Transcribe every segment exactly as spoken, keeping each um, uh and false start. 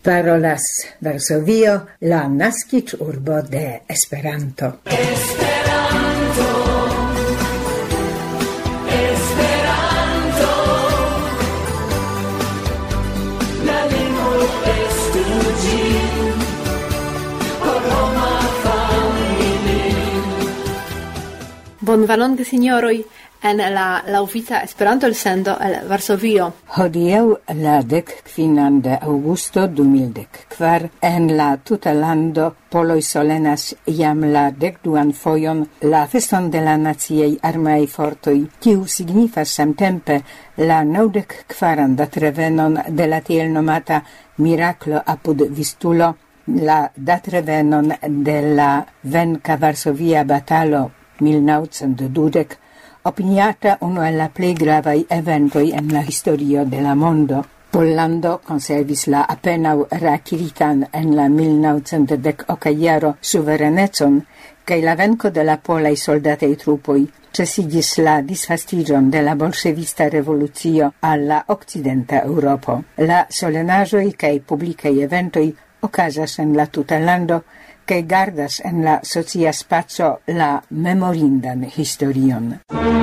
Parolas Varsovio, la naskiĝurbo de Esperanto. Esperanto, Esperanto, la lingvo estu ĝi por homa familio. Bonvenon, gesinjoroj, en la laŭvita Esperanto-elsendo el Varsovio. Hodiaŭ la dek kvinan de aŭgusto du mil dek kvar en la tuta lando poloj solenas jam la dekduan fojon la feston de la naciaj armeaj fortoj, kiu signifas samtempe la naŭdek kvaran datrevenon de la tiel nomata miraklo apud Vistulo, la datrevenon de la venka Varsovia batalo mil naŭcent dudek, opiniata uno el la plej gravaj eventoj en la historio de la mondo. Pollando conservis la apenaŭ reakiritan en la mil naŭcent dek oka jaro suverenecon, kaj la venko de la polaj soldataj trupoj ĉesigis la disvastiĝon de la bolŝevista revolucio al la okcidenta Eŭropo. La solenaĵoj kaj publikaj eventoj okazas en la tuta lando, che gardas en la socia spaco la memorindan historion.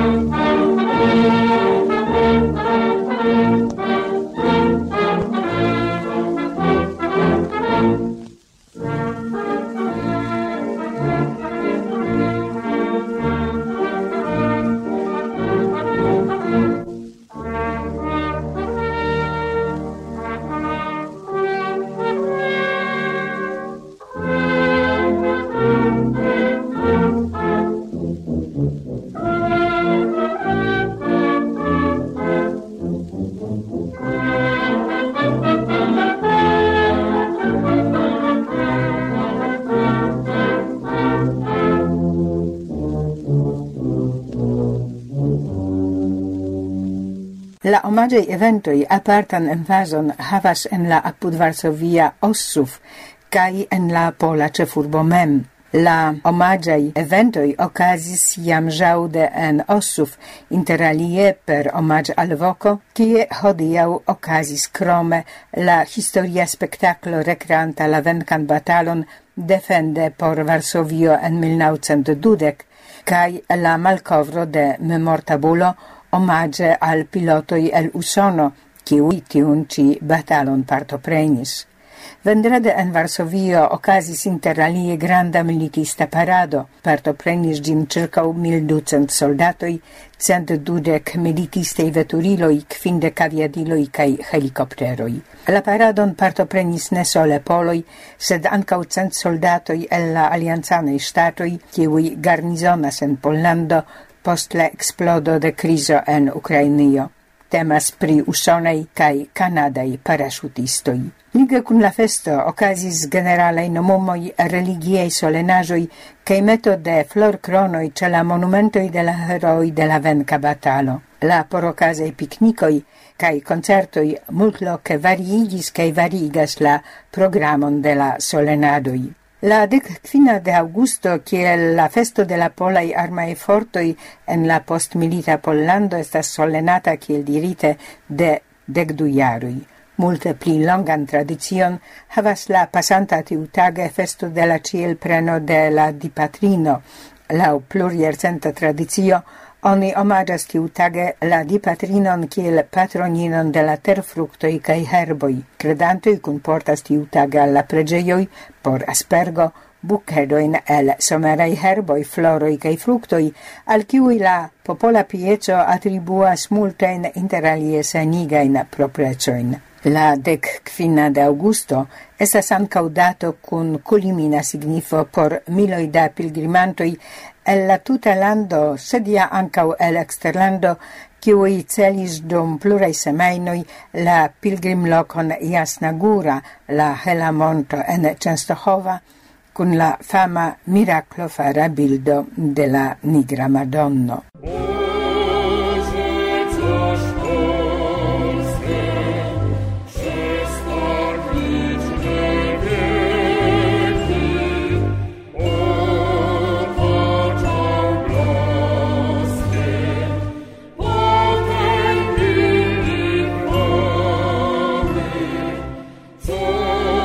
La omaĝaj eventoj apartan emfazon havas en la apud Varsovia Ossuf kaj en la pola ĉefurbo mem. La omaĝaj eventoj okazis jam ĵaŭde en Ossuf, inter alie per omaĝ alvoko, kie hodiaŭ okazis krome la historia spektaklo rekreanta la venkan batalon defende por Varsovio en mil naŭcent dudek kaj la malkovro de memortabulo omaĝe al pilotoj el Usono, kiuj tiun ĉi batalon partoprenis. Vendrede en Varsovio okazis inter alie granda militista parado. Partoprenis ĝin ĉirkaŭ mil ducent soldatoj, cent dudek militistaj veturiloj, kvindek aviadiloj kaj helikopteroj. La paradon partoprenis ne sole poloj, sed ankaŭ cent soldatoj el la aliancanaj ŝtatoj, kiuj garnizonas en Pollando post la explodo de krizo en Ukrainio. Temas pri usonaj kaj kanadaj paraŝutistoj. Lige kun la festo okazis generalaj nomumoj, religiaj solenaĵoj kaj meto de florkronoj ĉe la monumentoj de la herooj de la venka batalo. La porokazaj piknikoj kaj koncertoj multloke variigis kaj variigas la programon de la solenadoj. La dekkvina de Augusto, kiel la festo de la polaj armaj fortoj en la postmilita Pollando, estas solenata, kiel dirite, de dekdu jaroj. Multe pli longan tradicion havas la pasanta tiutage festo de la ĉielpreno de la Dipatrino. Laŭ plurjarcenta tradicio, oni omaĝas tiutage la Dipatrinon kiel patroninon de la terfruktoj kaj herboj. Kredantoj kunportas tiutage al la preĝejoj por aspergo bukedojn el someraj herboj, floroj kaj fruktoj, al kiuj la popola pieco atribuas multajn inter alie sanigajn proprecojn. La dekkvina de Aŭgusto estas ankaŭ dato kun kulimina signifo por miloj da pilgrimantoj el la tuta lando, sed ja ankaŭ el eksterlando, kiuj celis dum pluraj semajnoj la pilgrimlokon Jasna Gura, la hela monto en Częstochowa, kun la fama miraklofara bildo de la Nigra Madonno. Oh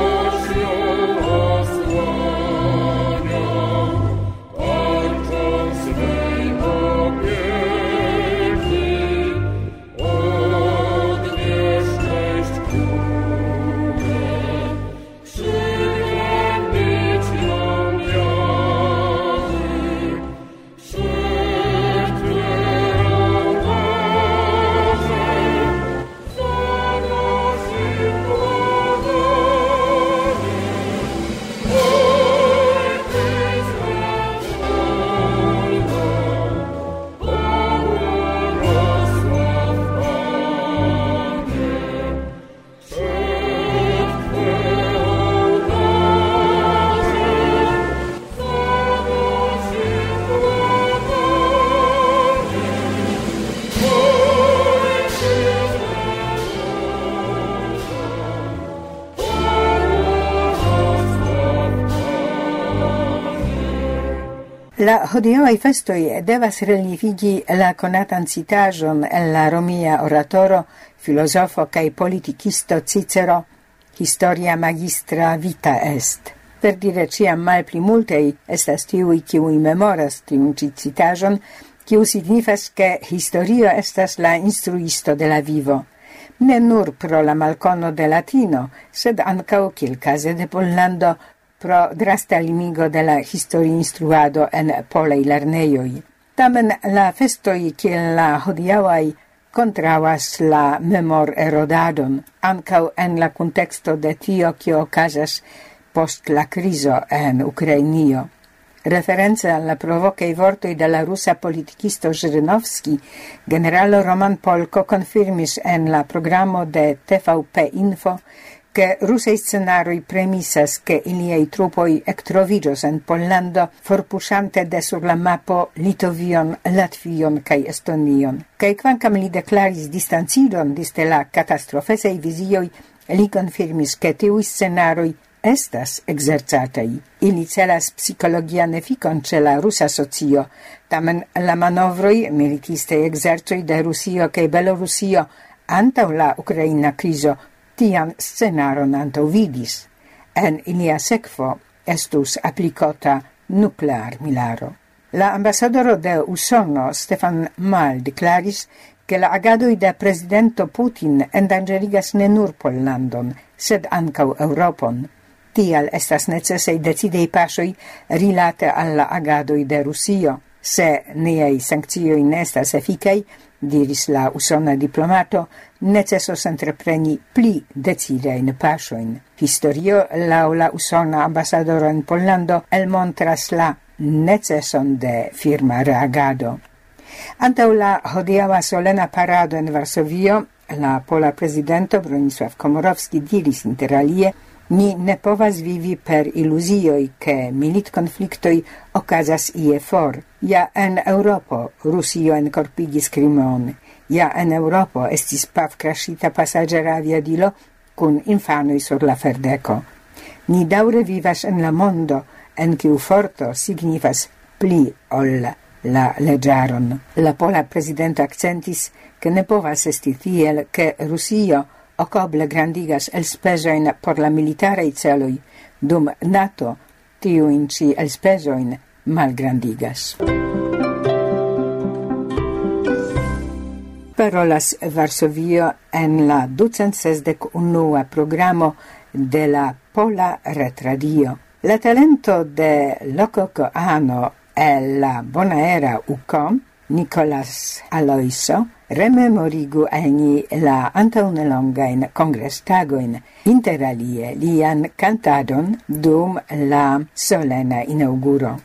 La hodiaŭaj festoj devas relivigi la konatan citaĵon el la romia oratoro, filozofo kaj politikisto Cicero: historia magistra vita est. Per dire ciam malpli multei estas tiui kiui memoras tiun ĉi citaĵon, kiu signifas ke historio estas la instruisto de la vivo. Ne nur pro la malcono de latino, sed ancau kielkaze de Pollando pro drasta limigo de la histori instruado en polei lerneioi. Tamen la festoi kiel la hodiaŭaj kontraŭas la memor erodadon, ancau en la contexto de tio kio okazas post la criso en Ukrainio. Referenze alla provocei vortoi de la russa politikisto Zhirinovski, generalo Roman Polko confirmis en la programo de T V P Info che russei scenaroi premisas che iliei trupoi ectrovigios en Pollando forpusante de sur la mapo Litovion, Latvion kai Estonion. Kai quancam li declaris distancidon diste la catastrofesei visioi, li confirmis che tiui scenaroi estas exercatei. Ili celas psicologian efikon ce la russa socio, tamen la manovroi militiste exercoi de Rusio cae Belorusio antau la Ukraina criso tian scenaron antau vidis. En ilia sekvo estus applicota nuclear milaro. La ambasadoro de Usono, Stefan Mal, declaris che la agadoi de presidento Putin endangerigas ne nur Pollandon, sed ancau Europon. Tial estas necesei decidei pasoi rilate alla agadoi de Rusio. Se niei sanccioi nestas efficei, diris la usona diplomato, necessos entrepreni pli decidein pasoin. Historio lau la usona ambasadoro en Pollando elmontras la neceson de firma reagado. Antau la hodiaŭa solena parado en Varsovio, la pola presidento Bronisław Komorowski diris inter alie: ni ne povas vivi per illusioi che milit conflictoi ocasas ie for. Ja en Europo Rusio encorpigis crimon. Ja en Europo estis pav crashita passagera aviadilo cun infanoi sur la ferdeco. Ni daure vivas en la mondo, en kiu forto signifas pli ol la legiaron. La pola presidento accentis che ne povas esti tiel che Rusio ocoble grandigas elspesoin por la militarei celoi, dum NATO tiuin ci elspesoin malgrandigas. Parolas Varsovio en la ducent sesdek unua programo de la Pola Retradio. La talento de Lokoko Ano e la Bonaera Ucom, Nicolas Aloiso, rememorigu aini la antaunelongain congrestagoin, inter alie lian cantadon dum la solena inauguro.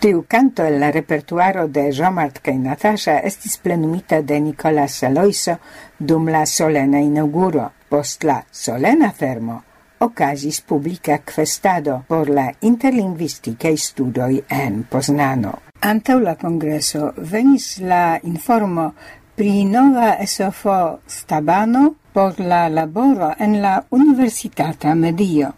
Tiu canto el la repertuaro de Jean-Marc kaj Natasha estis plenumita de Nicolas Saloiso dum la solena inauguro. Post la solena fermo okazis publica kvestado por la interlingvistikaj studoj en Poznano. Antaŭ la kongreso venis la informo pri nova esofo stabano por la laboro en la universitata medio.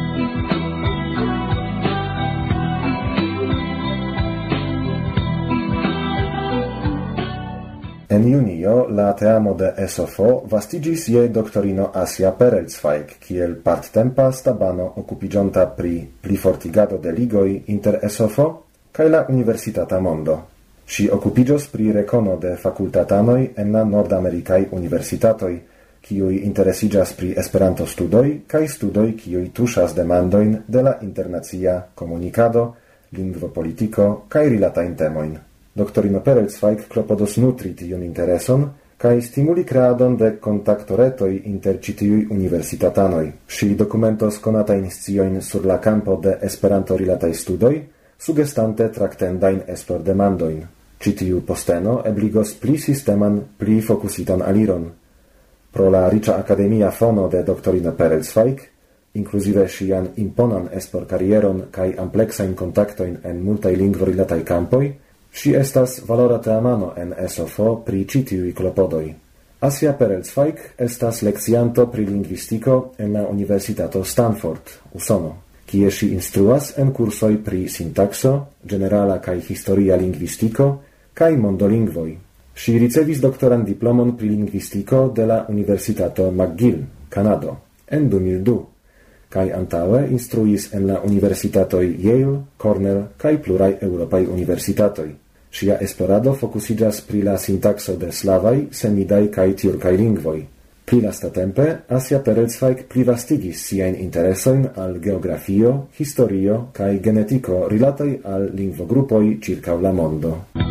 En junio la teamo de Esofo vastigis je doktorino Asia Perelzweig, kiel parttempa stabano okupiĝonta pri plifortigado de ligoj inter Esofo kaj la universitata mondo. Ŝi okupiĝos pri rekono de fakultatanoj en la nordamerikaj universitatoj, kiuj interesiĝas pri Esperanto-studoj kaj studoj kiuj tuŝas demandojn de la internacia komunikado, lingvopolitiko kaj rilatajn temojn. Doktorino Perelzweig klopodos nutri tiun intereson kaj stimuli kreadon de kontaktoretoj inter ĉi tiuj universitatanoj. Ŝi dokumentos konatajn sciojn sur la kampo de Esperanto-rilataj studoj, sugestante traktendajn esplordemandojn. Ĉi tiu posteno ebligos pli sisteman, pli fokusitan aliron. Pro la riĉa akademia fono de doktorino Perelzweig, inkluzive ŝian imponan esplorkarieron kaj ampleksajn kontaktojn en multaj lingvorilataj kampoj, ŝi estas valora teamano en Esofo pri ĉi tiuj klopodoj. Asia Perelzweig estas lekcianto pri lingvistiko en la Universitato Stanford, Usono, kie ŝi instruas en kursoj pri sintakso, ĝenerala kaj historia lingvistiko kaj mondolingvoj. Ŝi ricevis doktoran diplomon pri lingvistiko de la Universitato McGill, Kanado, en du mil du, kaj antaŭe instruis en la universitatoj Yale, Cornell kaj pluraj eŭropaj universitatoj. Ŝia esplorado fokusiĝas pri la sintakso de slavaj, semidaj kaj tjurkaj lingvoj. Pli lastatempe Asia Perelzweig plivastigis siajn interesojn al geografio, historio kaj genetiko rilataj al lingvogrupoj ĉirkaŭ la mondo.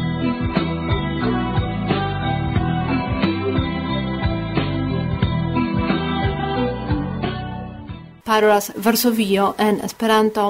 Parolas Varsovio en Esperanto.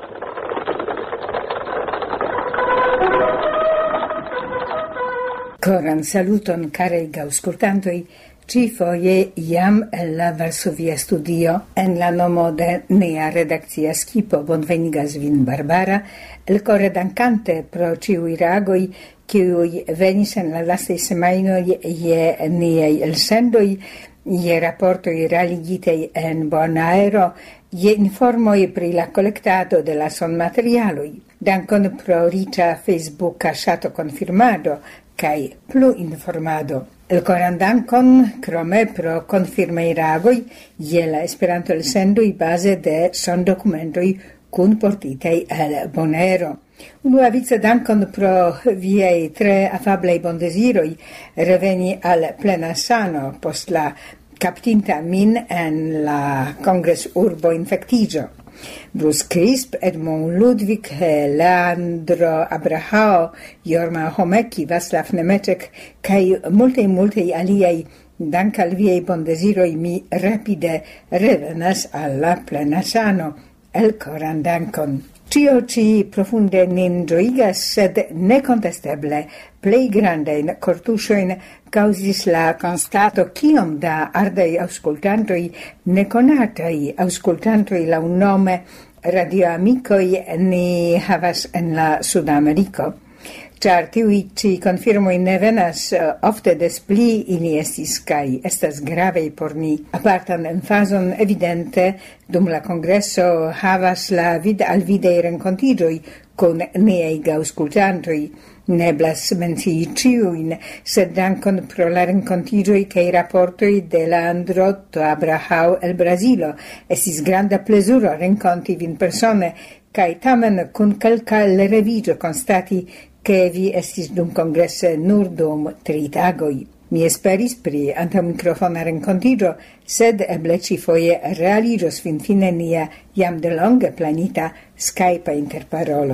Koran saluton, carei gaŭskultantoj, ĉi-foje jam el la Varsovia studio en la nomo de nia redakcia skipo bonvenigas vin Barbara, elkore dankante pro ĉiuj reagoj, kiuj venis en la lastaj semajnoj je niaj elsendoj, je raportoj realigitej en Bonaero, je informoj pri la kolektado de la sonmaterialoj. Dankon pro riĉa Facebooka ŝato konfirmado kaj plu informado. Elkoran dankon krome pro konfirmaj reagoj je la Esperanto elsendoj baze de sondokumentoj kunportitaj el Bonaero. Unuavice dankon pro viaj tre afablaj bondeziroj reveni al plena sano post la captinta min en la kongres urbo infektiĝo. Bruce Crisp, Edmond Ludwig, Leandro Abrahao, Jorma Homeki, Václav Nemeček, kaj multaj multaj aliaj, dank al viaj bondeziroj mi rapide revenas al la plena sano. Elkoran dankon. Cio ci profunde nin ĝojigas, sed nekontesteble plej grandajn kortuŝojn kaŭzis la konstato kiom da ardaj aŭskultantoj, nekonataj aŭskultantoj laŭnome radioamikoj ni havas en la Sudameriko. Ĉar tiuj ĉi konfirmoj ne venas ofte des pli, ili estis kaj estas gravaj por ni. Apartan emfazon evidente dum la kongreso havas la vid al vidaj renkontiĝoj kun niaj gaŭskultantoj. Neblas mencii ĉiujn, sed dankon pro la renkontiĝoj kaj raportoj de Leandro Abrahao el Brazilo. Estis granda plezuro renkonti vin persone, kaj tamen kun kelka lereviĝo konstati che vi estis dum kongrese nur dum tri tagoj. Mi esperis pri antaŭmikrofona renkontiĝo, sed eble ĉi-foje realiĝos finfine nia jam delonge planita Skype interparolo.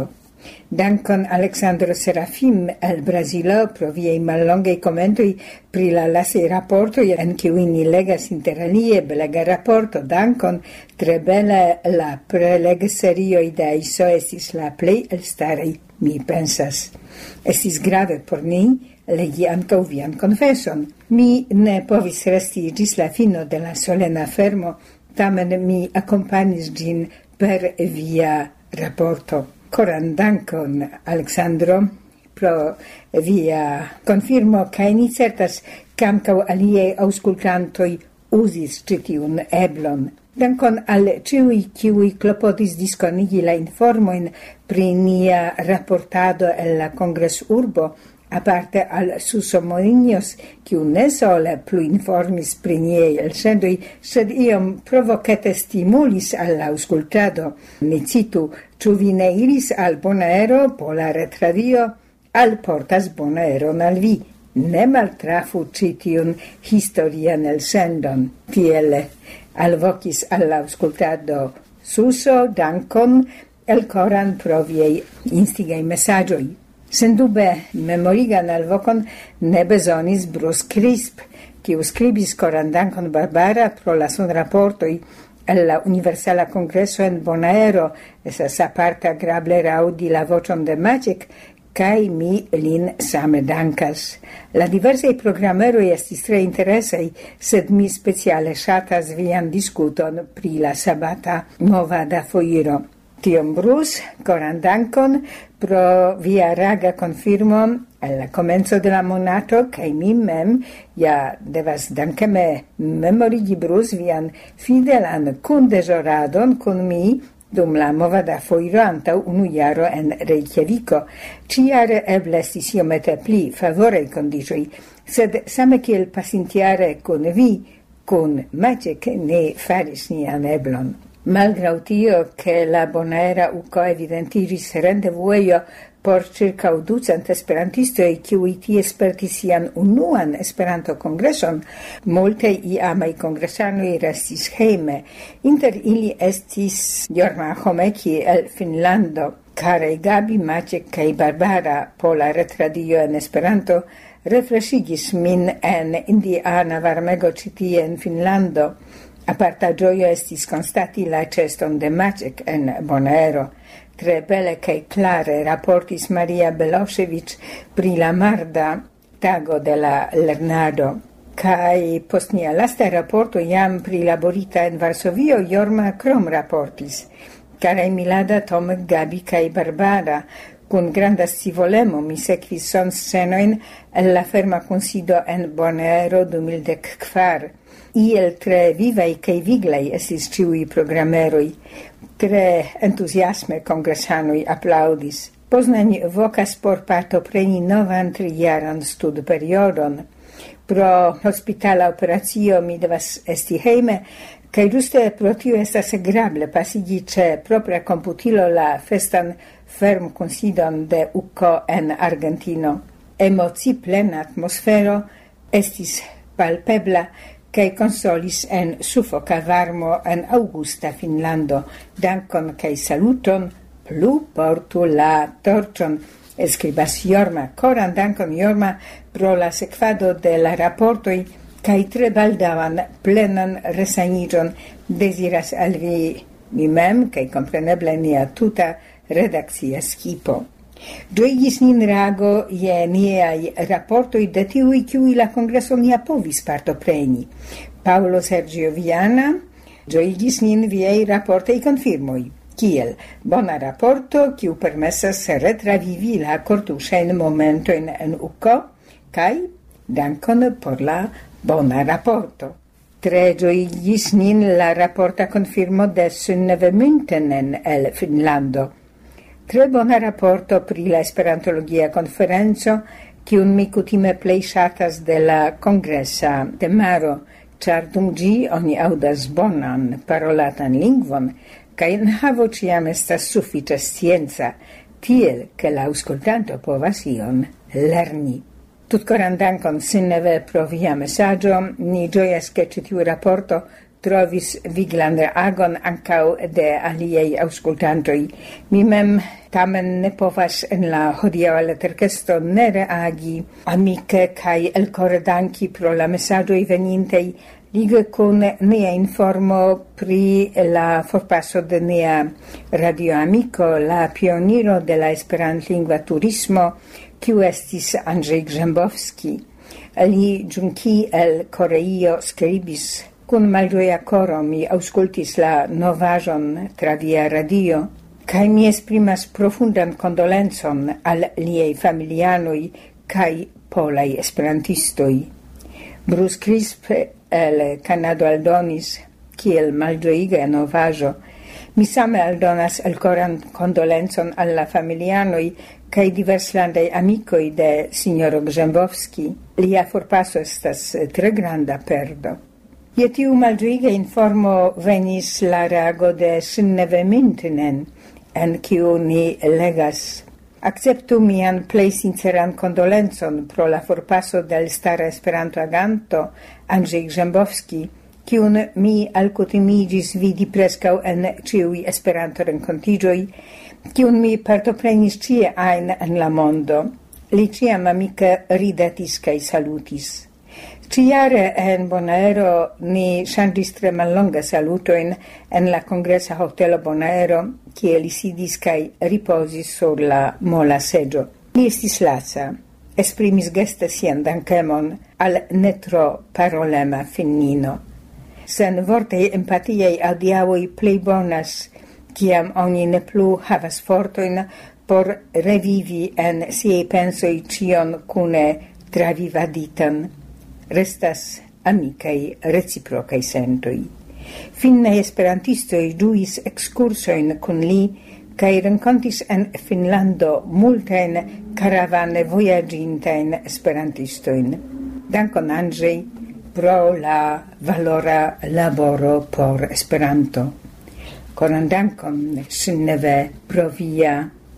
Dankon Alexandro Serafim el Brasilo pro viei mallongei commentoi pri la lasei rapportoi en kiui ni legas inter alie belega rapporto. Dankon, tre bela la prelegesserioi de iso estis la plei elstarei, mi pensas. Estis grave por ni legi ancau vian confesson. Mi ne povis resti gis la fino de la solena fermo, tamen mi accompagnis gin per via rapporto. Coran dankon, Alexandro, pro via confirmo, ca ni certas cancau alie auscultantoi usis citiun eblon. Dankon al ciui ciui clopodis disconigi la informoin pri nia rapportado el la Congress Urbo, aparte al Suso Moinhos, kiu ne sole plu informis pri niei elsendoi, sed iom provocate stimulis al auscultado. Ne citu, ciu vi ne iris al Bonaero, Pola Retradio, al portas Bonaeron al vi. Ne maltrafu citiun historian elsendon. Tiele alvocis al auscultado Suso, dankon, el coran pro viei instigei messagioi. Sendube memorigan alvocon ne besonis Bruce Crisp, kiu scribis coran dankon Barbara pro la son rapportoi el la Universala Congresso en Bonaero, esas aparte agrable raudi la vocion de Magic, kai mi lin same dankas. La diversei programeroi estis tre interesei, sed mi speciale shatas vian discuton pri la sabata movada foiro. Tion Bruce, coran dankon pro via raga confirmo al comenzo de la monato, kai mi mem ja devas dankeme memorigi Bruce vian fidelan kundejoradon kun mi dum la movada foiro antau unu jaro en Reykjaviko. Ciare eble estis iomete pli favorei condicioi, sed same kiel pasintiare kun vi, kun Magic ne faris nian eblon. Malgrau tio, che la Bonaera uco evidentiris rendevueio por circa ducent esperantistoi, kiui tie spertis sian unuan Esperanto congresson, multe iamai congressanoi restis heime. Inter ili estis Jorma Homeki el Finlando, care Gabi, Maciek kai Barbara Pola Retradio en Esperanto refreshigis min en Indiana varmego citie en Finlando. Aparta gioia estis constati la ceston de Maciek en Bonaero. Tre bele cae clare rapportis Maria Belosevic pri la marda tago de la lernado. Cae post nia lasta rapporto jam prilaborita en Varsovio Jorma Krom rapportis. Care Milada, Tom, Gabi cae Barbara, cun granda scivolemo mi sequis son scenoin el la ferma consido en Bonaero du mil quatro. Iel tre vivai cae viglai estis ciui programeroi. Tre entusiasme congressanoi applaudis. Poznań vocas por partopreni novan trijaran stud periodon. Pro hospitala operatio mi devas esti heime, cae giuste pro tio estas agrable pasigi ce propria computilo la festan ferm considon de U C O en Argentino. Emoci plena atmosfero estis palpebla cae consolis en suffoca varmo en Augusta, Finlando. Dankon cae saluton, plu portu la torchon, escribas Jorma. Coran dankon, Jorma, pro la sekvado de la rapportoi, cae tre baldavan plenan resanigion desiras al vi mi mem, cae compreneble nia tuta redakcia skipo. Gioigis nin rago je niei rapportoi de tiui kiui la congresso nia povis partopreni. Paolo Sergio Viana, gioigis nin viei rapportei confirmoi. Kiel bona rapporto, kiu permessas retravivi la cortusain momentoin en U C O, kai dankon por la bona rapporto. Tre gioigis nin la rapporta confirmo de Synnøve Myntenen el Finlando. Tre bona rapporto pri la esperantologia conferenzo, kiun mi kutime plej ŝatas de la kongresa temaro, ĉar dum ĝi oni aŭdas bonan parolatan lingvon, kaj enhavo ĉiam estas sufiĉe scienca, tiel ke la aŭskultanto povas ion lerni. Tutkoran dankon Synnøve pro via mesaĝo, ni ĝojas ke ĉi tiu raporto trovis viglan reagon ancau de aliei auscultantoi. Mi mem tamen ne povas en la hodiaŭa leterkesto ne reagi amike kaj elkore danki pro la mesaĝoj venintej lige con nia informo pri la forpaso de nia radioamico, la pioniro de la esperantlingva turismo, kiu estis Andrzej Grzębowski. Li giunchi el Koreio skribis: kun malĝoja koro mi aŭskultis la novaĵon tra via radio, kaj mi esprimas profundan kondolencon al liaj familianoj kaj polaj esperantistoj. Bruce Crisp el Kanado aldonis kiel malĝojiga novaĵo: mi same aldonas elkoran kondolencon al la familianoj kaj diverslandaj amikoj de sinjoro Grzębowski. Lia forpaso estas tre granda perdo. Je tiu malĝojiga informo venis la reago de Synnøve Mintinen, en kiu ni legas: acceptu mian plej sinceran kondolencon pro la forpaso del stara Esperanto-aganto Andrzej Grzębowski, kiun mi alkutimigis vidi preskaŭ en ĉiuj Esperanto-renkontiĝoj, kiun mi partoprenis ĉie ajn en la mondo. Li ĉiam amike ridetis kaj salutis. Ĉiare en Bonaero ni ŝanĝis tre mallonge salutojn en la kongresa hotelo Bonaero, kie li sidis kaj ripozis sur la mola seĝo. Li estis laca, esprimis geste sian dankemon al ne tro parolema finnino. Sen vortej empatiaj adiaŭoj plej bonas, kiam oni ne plu havas fortojn por revivi en siaj pensoj ĉion kune travivaditan. Restas amikaj reciprokaj sentoj. Finnaj esperantistoj ĝuis ekskursojn kun li kaj renkontis en Finnlando multajn karavane vojaĝintajn esperantistojn. Dankon Andrzej pro la valora laboro por Esperanto. Koran dankon Synnøve pro via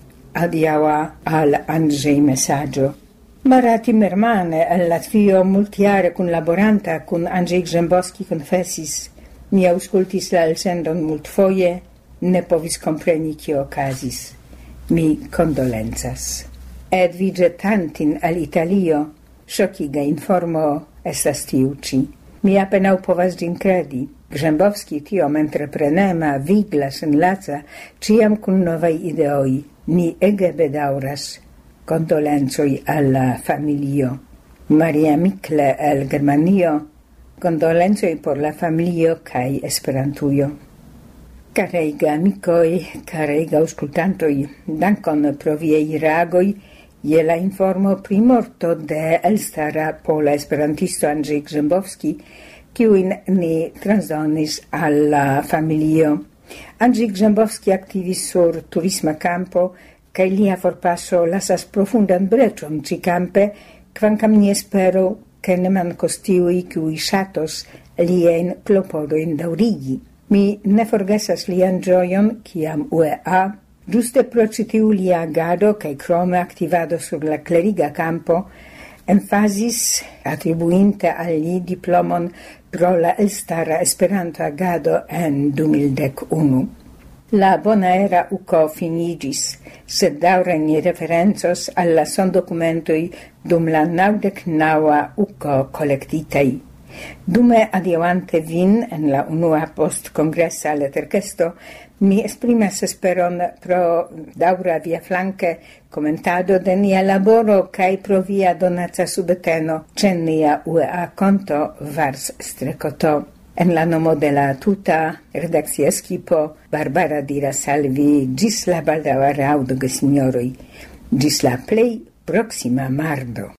adiaŭa al Andrzej mesaĝo. Mara Timmermane el Latvio multjare kunlaboranta kun Andrzej Grzębowski konfesis: mi aŭskultis la elsendon multfoje, ne povis kompreni kio okazis. Mi kondolencas. Edvige Tantin el Italio, ŝokiga informo estas tiu ĉi. Mi apenaŭ povas ĝin kredi. Grzębowski tiom entreprenema, vigla, senlaca, ĉiam kun novaj ideoj. Mi ege bedaŭras. Condolencoj al la familio. Maria Mikle el Germanio, condolencoj por la familio kaj Esperantujo. Karega amikoj, karega aŭskultantoj, dankon pro viaj reagoj je la informo pri morto de elstara pola esperantisto Andrzej Grzębowski, kiujn ni transdonis al la familio. Andrzej Grzębowski aktivis sur turisma campo, kaj lia forpaso lasas profundan breĉon ĉi-campe, kvankam ni esperu, ke ne mankos tiuj, kiuj ŝatos liajn klopodojn daŭrigi. Mi ne forgesas lian ĝojon, kiam U E A, ĝuste pro ĉi tiu lia agado kaj krome aktivado sur la kleriga campo, emfazis atribuinte al li diplomon pro la elstara Esperanto-agado en du mil dek unu. La Bonaera uko finigis, sed daŭre ni referencos al la sondokumentoj dum la naŭdek naŭa uko kolektitaj. Dume adiaŭante vin en la unua postkongresa leterkesto, mi esprimas esperon pro daŭra viaflanke komentado de nia laboro kaj pro via donaca subteno ĉe nia U E A konto Vars Strekoto. En la nomo de la tuta redakcia skipo, Barbara diras al vi ĝis la baldaŭa raŭdo, gesinjoroj, ĝis la plej proksima mardo.